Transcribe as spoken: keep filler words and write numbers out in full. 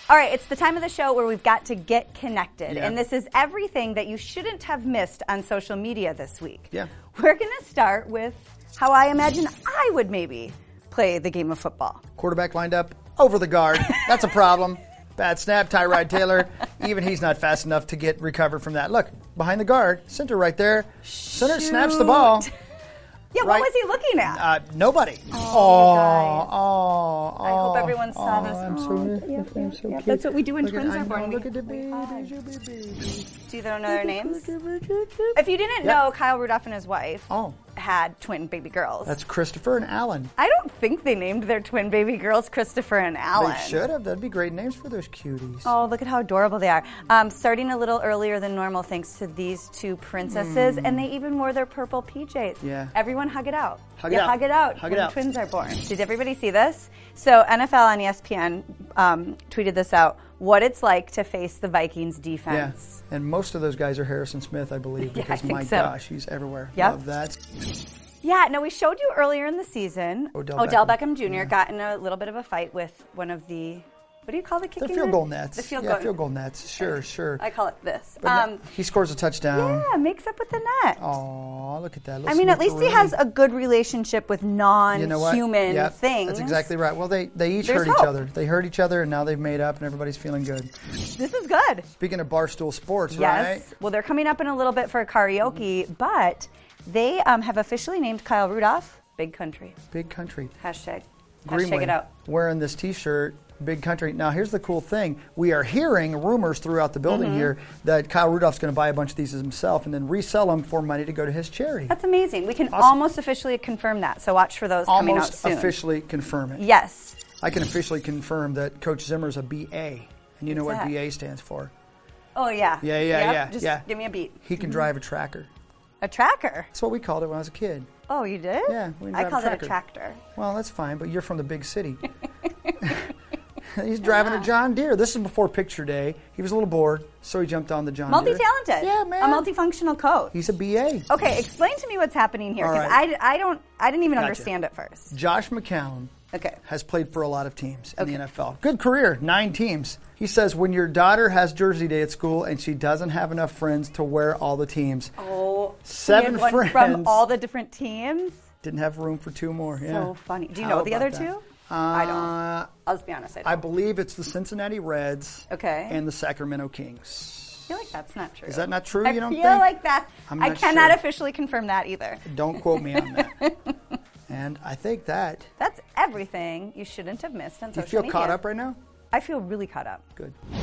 All right, it's the time of the show where we've got to get connected. Yeah. And this is everything that you shouldn't have missed on social media this week. Yeah. We're going to start with how I imagine I would maybe play the game of football. Quarterback lined up over the guard. That's a problem. Bad snap, Tyrod Taylor. Even he's not fast enough to get recovered from that. Look, behind the guard, center right there. Center Shoot. snaps the ball. Yeah, Right. what was he looking at? Uh, nobody. Oh, Oh, guys. oh, oh. I hope everyone saw oh, this. I'm Oh, so, yeah, I'm so yeah, cute. that's what we do when Look at- twins I are born. know, We- Look at the we hug. babies, your babies. Do you know their names? If If you didn't know, Kyle Rudolph and his wife Oh. had twin baby girls. That's Christopher and Alan. I don't think they named their twin baby girls Christopher and Alan. They should have. That'd be great names for those cuties. Oh, look at how adorable they are. Um, starting a little earlier than normal thanks to these two princesses, and they even wore their purple P Js. Yeah. Everyone hug it out. Hug it yeah, out. hug it out Hug when it out. twins are born. Did everybody see this? So N F L on E S P N um, tweeted this out, what it's like to face the Vikings Yeah, defense. and most of those guys are Harrison Smith, I believe, Yeah, I because think my so. gosh, he's everywhere. Yep. Love that. Yeah, no, we showed you earlier in the season, Odell Odell Beckham. Beckham, Junior got in a little bit of a fight with one of the, what do you call the kicking The field net? goal nets. The field yeah, goal. field goal nets. Sure, sure. I call it this. But Um, no- he scores a touchdown. yeah, makes up with the net. Oh, look at that. I mean, at least he has a good relationship with you know what? non-human Yep, things. That's exactly right. Well, they, they each There's hurt each hope. other. They hurt each other, and now they've made up, and everybody's feeling good. This is good. Speaking of Barstool Sports, Yes. right? Well, they're coming up in a little bit for karaoke, but they um, have officially named Kyle Rudolph Big Country. Big country. Hashtag. Greenway Hashtag it out. wearing this T-shirt, Big Country. Now, here's the cool thing. We are hearing rumors throughout the building Mm-hmm. here that Kyle Rudolph's going to buy a bunch of these himself and then resell them for money to go to his charity. That's amazing. We can Awesome. almost officially confirm that, so watch for those coming out Almost soon. officially confirm it. Yes. I can officially confirm that Coach Zimmer's a B A. And you know What's what that? B A stands for. Oh, yeah. Yeah, yeah, Yep. yeah, Just yeah. give me a beat. He can drive a tracker. A tracker? That's what we called it when I was a kid. Oh, you did? Yeah, we I drive a called it a tracker. tractor. Well, that's fine, but you're from the big city. He's driving a John Deere. This is before picture day. He was a little bored, so he jumped on the John Deere. Multi-talented. Yeah, man. A multifunctional coach. He's a B A. Okay, explain to me what's happening here, All because right. I, I don't, I didn't even Gotcha. understand at first. Josh McCown Okay. has played for a lot of teams in Okay. the N F L. Good career, nine teams. He says when your daughter has Jersey Day at school and she doesn't have enough friends to wear all the teams, Oh, Seven he had one friends. from all the different teams. didn't have room for two more. Yeah. So funny. Do you How know the about other that? two? I don't. Uh, I'll just be honest. I don't. I believe it's the Cincinnati Reds Okay. and the Sacramento Kings. I feel like that's not true. Is that not true? I You don't feel think? like that. I'm I not cannot sure. officially confirm that either. Don't quote me on that. And I think that. That's everything you shouldn't have missed on Do you social feel media. caught up right now? I feel really caught up. Good.